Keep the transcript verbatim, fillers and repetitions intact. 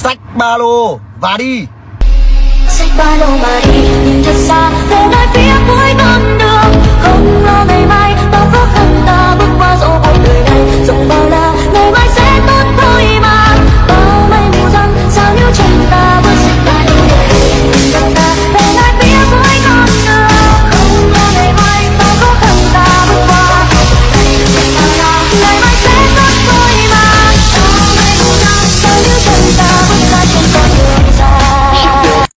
Xách ba lô và đi. Xách ba lô mà đi, nhìn thật xa về nơi phía cuối con đường.